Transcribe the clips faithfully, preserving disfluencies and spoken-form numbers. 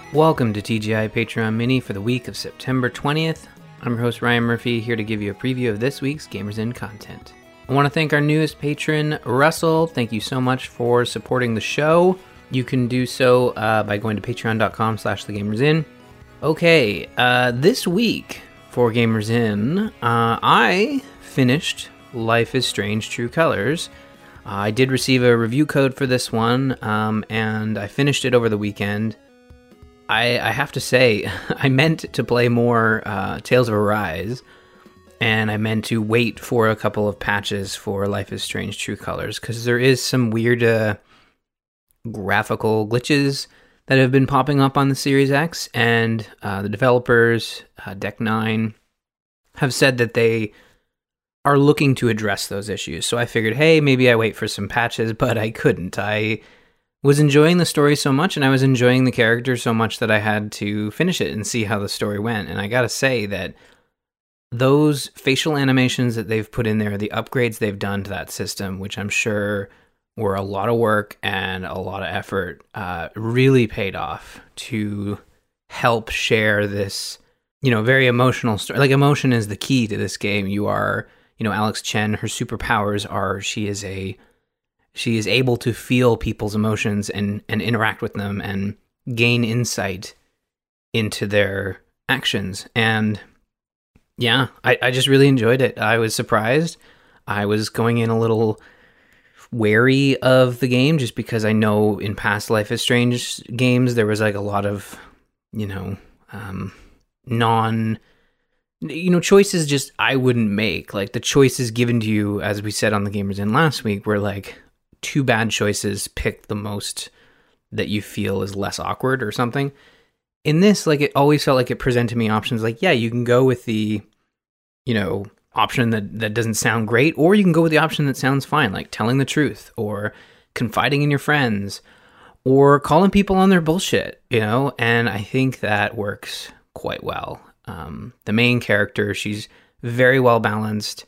Welcome to T G I Patreon Mini for the week of September twentieth. I'm your host Ryan Murphy, here to give you a preview of this week's Gamers In content. I want to thank our newest patron, Russell. Thank you so much for supporting the show. You can do so uh, by going to patreon.com slash thegamersin. Okay, uh, this week for Gamers In, uh, I finished Life is Strange True Colors. Uh, I did receive a review code for this one, um, and I finished it over the weekend. I, I have to say, I meant to play more uh, Tales of Arise, and I meant to wait for a couple of patches for Life is Strange True Colors, because there is some weird uh, graphical glitches that have been popping up on the Series X, and uh, the developers, uh, Deck nine, have said that they are looking to address those issues. So I figured, hey, maybe I wait for some patches, but I couldn't. I was enjoying the story so much, and I was enjoying the characters so much that I had to finish it and see how the story went. And I gotta say that those facial animations that they've put in there, the upgrades they've done to that system, which I'm sure were a lot of work and a lot of effort, uh, really paid off to help share this, you know, very emotional story. Like, emotion is the key to this game. You are, you know, Alex Chen, her superpowers are, she is a She is able to feel people's emotions and, and interact with them and gain insight into their actions. And yeah, I, I just really enjoyed it. I was surprised. I was going in a little wary of the game just because I know in past Life is Strange games, there was like a lot of, you know, um, non... you know, choices just I wouldn't make. Like, the choices given to you, as we said on the Gamers In last week, were like two bad choices, pick the most that you feel is less awkward or something. In this, like, it always felt like it presented me options like, yeah, you can go with the, you know, option that, that doesn't sound great, or you can go with the option that sounds fine, like telling the truth, or confiding in your friends, or calling people on their bullshit, you know? And I think that works quite well. Um, the main character, she's very well balanced,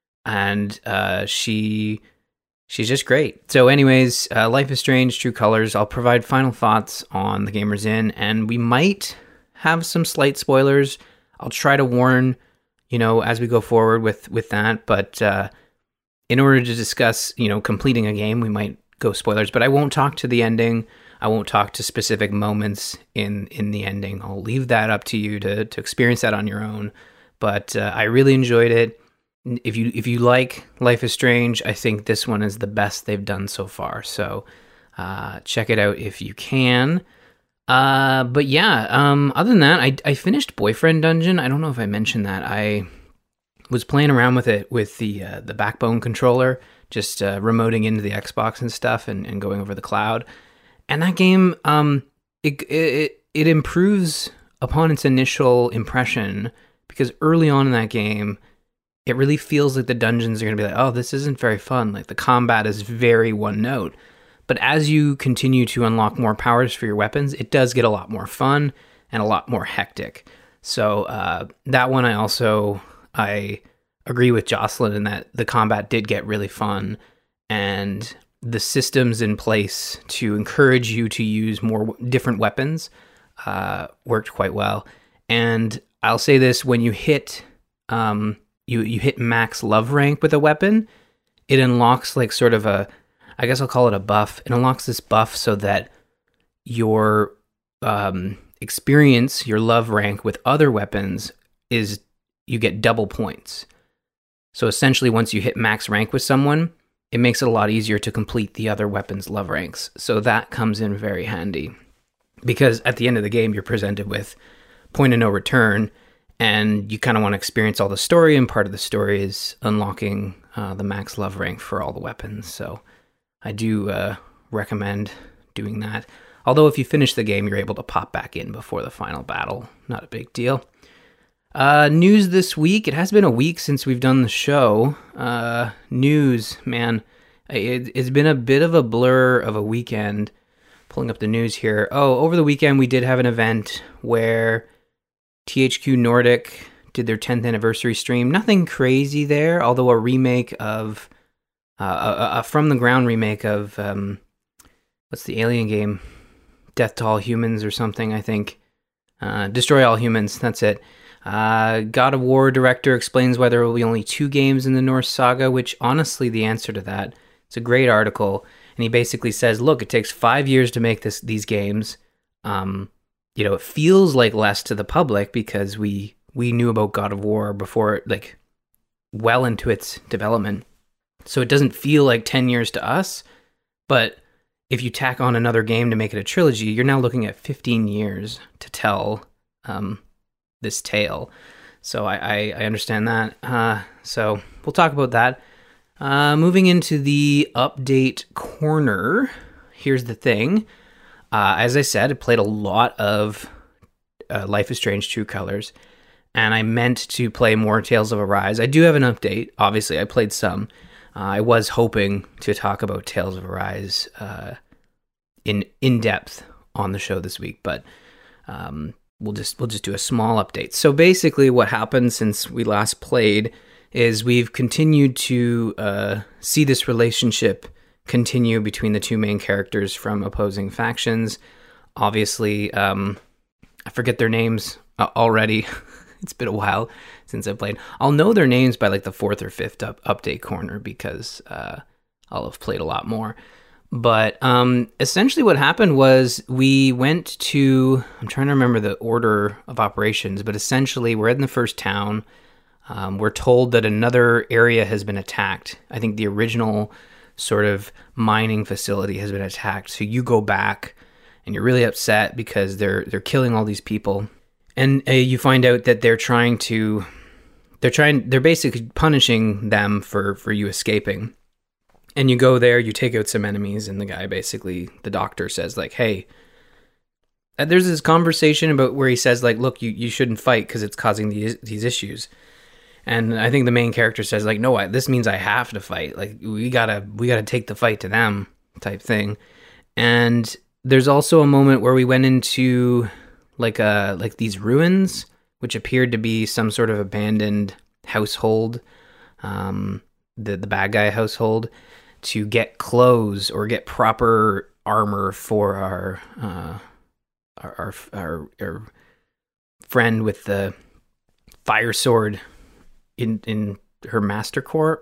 and uh, she... She's just great. So anyways, uh, Life is Strange, True Colors. I'll provide final thoughts on the Gamers In, and we might have some slight spoilers. I'll try to warn, you know, as we go forward with, with that. But uh, in order to discuss, you know, completing a game, we might go spoilers. But I won't talk to the ending. I won't talk to specific moments in, in the ending. I'll leave that up to you to, to experience that on your own. But uh, I really enjoyed it. If you if you like Life is Strange, I think this one is the best they've done so far. So uh, check it out if you can. Uh, but yeah, um, other than that, I, I finished Boyfriend Dungeon. I don't know if I mentioned that. I was playing around with it with the uh, the Backbone controller, just uh, remoting into the Xbox and stuff, and, and going over the cloud. And that game, um, it it it improves upon its initial impression, because early on in that game, it really feels like the dungeons are going to be like, oh, this isn't very fun. Like, the combat is very one note. But as you continue to unlock more powers for your weapons, it does get a lot more fun and a lot more hectic. So uh, that one, I also, I agree with Jocelyn in that the combat did get really fun, and the systems in place to encourage you to use more different weapons uh, worked quite well. And I'll say this, when you hit... Um, You you hit max love rank with a weapon, it unlocks like sort of a, I guess I'll call it a buff. It unlocks this buff so that your um, experience, your love rank with other weapons is, you get double points. So essentially, once you hit max rank with someone, it makes it a lot easier to complete the other weapons' love ranks. So that comes in very handy, because at the end of the game, you're presented with point of no return, and you kind of want to experience all the story, and part of the story is unlocking uh, the max love rank for all the weapons. So I do uh, recommend doing that. Although if you finish the game, you're able to pop back in before the final battle. Not a big deal. Uh, news this week. It has been a week since we've done the show. Uh, news, man. It, it's been a bit of a blur of a weekend. Pulling up the news here. Oh, over the weekend we did have an event where T H Q Nordic did their tenth anniversary stream. Nothing crazy there, although a remake of, uh, a, a from the ground remake of, um, what's the Alien game? Death to All Humans or something, I think. Uh, Destroy All Humans, that's it. Uh, God of War director explains why there will be only two games in the Norse saga, which honestly, the answer to that, it's a great article. And he basically says, look, it takes five years to make this these games. Um, you know, it feels like less to the public because we we knew about God of War before, like, well into its development. So it doesn't feel like ten years to us. But if you tack on another game to make it a trilogy, you're now looking at fifteen years to tell um, this tale. So I, I, I understand that. Uh, so we'll talk about that. Uh, moving into the update corner, here's the thing. Uh, as I said, I played a lot of uh, Life is Strange True Colors, and I meant to play more Tales of Arise. I do have an update. Obviously, I played some. Uh, I was hoping to talk about Tales of Arise uh, in in depth on the show this week, but um, we'll just we'll just do a small update. So basically, what happened since we last played is we've continued to uh, see this relationship continue between the two main characters from opposing factions. Obviously, um, I forget their names uh, already. It's been a while since I played. I'll know their names by like the fourth or fifth up- update corner because uh, I'll have played a lot more. But um, essentially what happened was we went to, I'm trying to remember the order of operations, but essentially we're in the first town. Um, we're told that another area has been attacked. I think the original sort of mining facility has been attacked. So you go back and you're really upset because they're they're killing all these people. And uh, you find out that they're trying to, they're trying, they're basically punishing them for, for you escaping. And you go there, you take out some enemies, and the guy basically, the doctor says like, hey, uh, there's this conversation about where he says like, look, you, you shouldn't fight because it's causing these these issues. And I think the main character says like, no, I, this means I have to fight. Like we gotta, we gotta take the fight to them type thing. And there's also a moment where we went into like a, like these ruins, which appeared to be some sort of abandoned household, um, the, the bad guy household, to get clothes or get proper armor for our, uh, our, our, our, our friend with the fire sword in in her master core.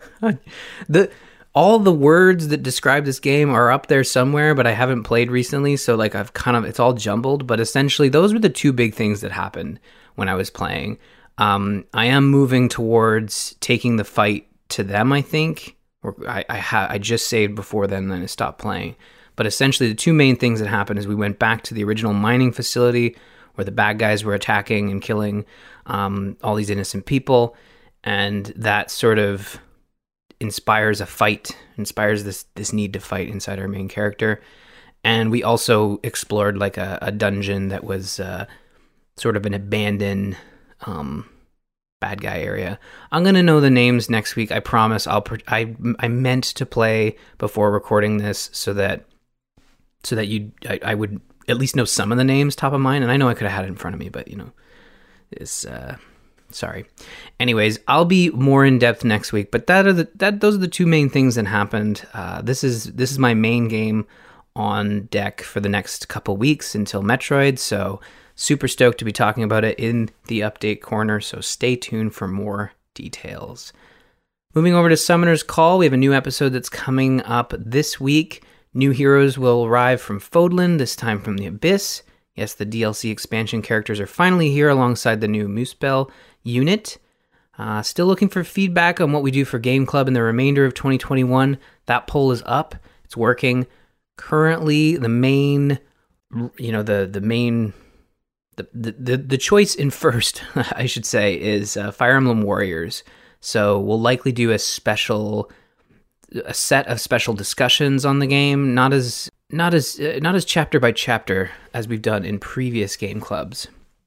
the all the words that describe this game are up there somewhere, but I haven't played recently, so like I've kind of, it's all jumbled. But essentially those were the two big things that happened when I was playing. um I am moving towards taking the fight to them, I think, or I I, ha- I just saved before then then I stopped playing. But essentially the two main things that happened is we went back to the original mining facility where the bad guys were attacking and killing um, all these innocent people, and that sort of inspires a fight, inspires this this need to fight inside our main character. And we also explored like a, a dungeon that was uh, sort of an abandoned um, bad guy area. I'm gonna know the names next week, I promise. I'll pre- I I meant to play before recording this so that so that you I, I would at least know some of the names top of mind, and I know I could have had it in front of me, but you know, it's uh, sorry. Anyways, I'll be more in depth next week. But that are the that those are the two main things that happened. Uh, this is this is my main game on deck for the next couple weeks until Metroid. So super stoked to be talking about it in the update corner. So stay tuned for more details. Moving over to Summoner's Call, we have a new episode that's coming up this week. New heroes will arrive from Fodlan, this time from the Abyss. Yes, the D L C expansion characters are finally here alongside the new Muspel unit. Uh, still looking for feedback on what we do for Game Club in the remainder of twenty twenty-one. That poll is up. It's working. Currently, the main, you know, the the main, the the, the choice in first, I should say, is uh, Fire Emblem Warriors. So we'll likely do a special... a set of special discussions on the game, not as not as uh, not as chapter by chapter as we've done in previous game clubs,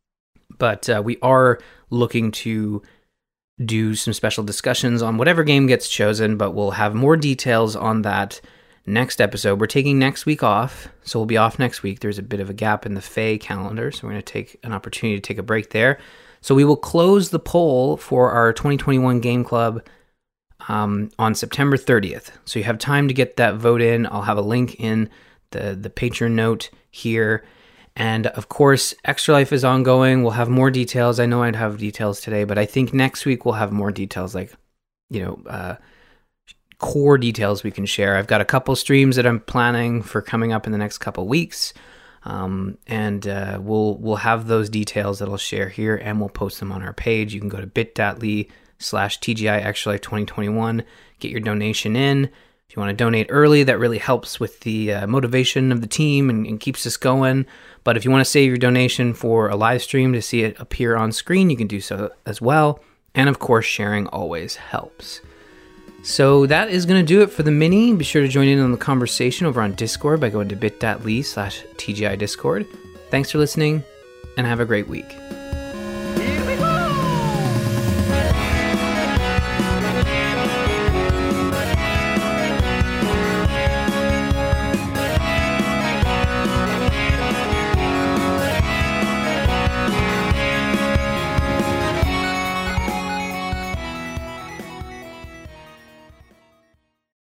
but uh, we are looking to do some special discussions on whatever game gets chosen. But we'll have more details on that next episode. We're taking next week off, so we'll be off next week. There's a bit of a gap in the F A calendar, so we're going to take an opportunity to take a break there. So we will close the poll for our twenty twenty-one game club Um, on September thirtieth. So you have time to get that vote in. I'll have a link in the, the Patreon note here. And of course, Extra Life is ongoing. We'll have more details. I know I'd have details today, but I think next week we'll have more details, like, you know, uh, core details we can share. I've got a couple streams that I'm planning for coming up in the next couple weeks. Um, and uh, we'll we'll have those details that I'll share here, and we'll post them on our page. You can go to bit.ly slash TGI Extra Life twenty twenty-one, get your donation in. If you want to donate early, that really helps with the uh, motivation of the team and, and keeps us going. But if you want to save your donation for a live stream to see it appear on screen, you can do so as well. And of course, sharing always helps. So that is going to do it for the mini. Be sure to join in on the conversation over on Discord by going to bit.ly slash TGI Discord. Thanks for listening, and have a great week.